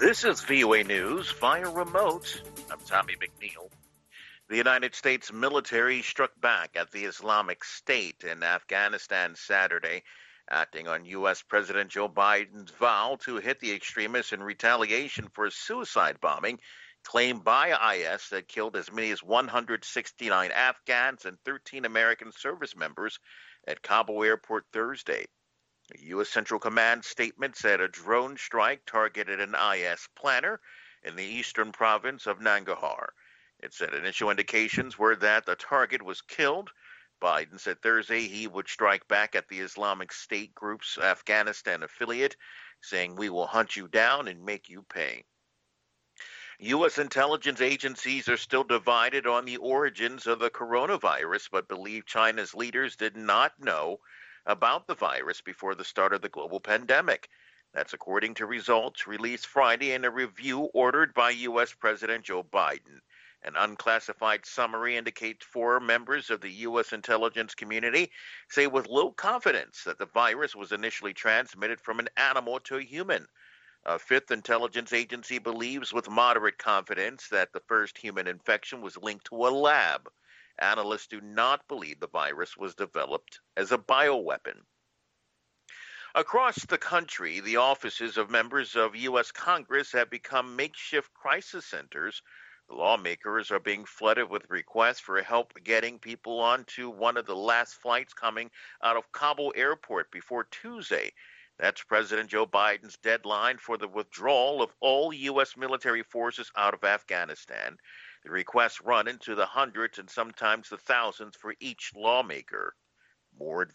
This is VOA News via remote. I'm Tommy McNeil. The United States military struck back at the Islamic State in Afghanistan Saturday, acting on U.S. President Joe Biden's vow to hit the extremists in retaliation for a suicide bombing claimed by IS that killed as many as 169 Afghans and 13 American service members at Kabul airport Thursday. A U.S. Central Command statement said a drone strike targeted an IS planner in the eastern province of Nangarhar. It said initial indications were that the target was killed. Biden said Thursday he would strike back at the Islamic State group's Afghanistan affiliate, saying, "We will hunt you down and make you pay." U.S. intelligence agencies are still divided on the origins of the coronavirus, but believe China's leaders did not know about the virus before the start of the global pandemic. That's according to results released Friday in a review ordered by U.S. President Joe Biden. An unclassified summary indicates 4 members of the U.S. intelligence community say with low confidence that the virus was initially transmitted from an animal to a human. A 5th intelligence agency believes with moderate confidence that the first human infection was linked to a lab. Analysts do not believe the virus was developed as a bioweapon. Across the country, the offices of members of U.S. Congress have become makeshift crisis centers. Lawmakers are being flooded with requests for help getting people onto one of the last flights coming out of Kabul airport before Tuesday. That's President Joe Biden's deadline for the withdrawal of all U.S. military forces out of Afghanistan. The requests run into the hundreds and sometimes the thousands for each lawmaker. More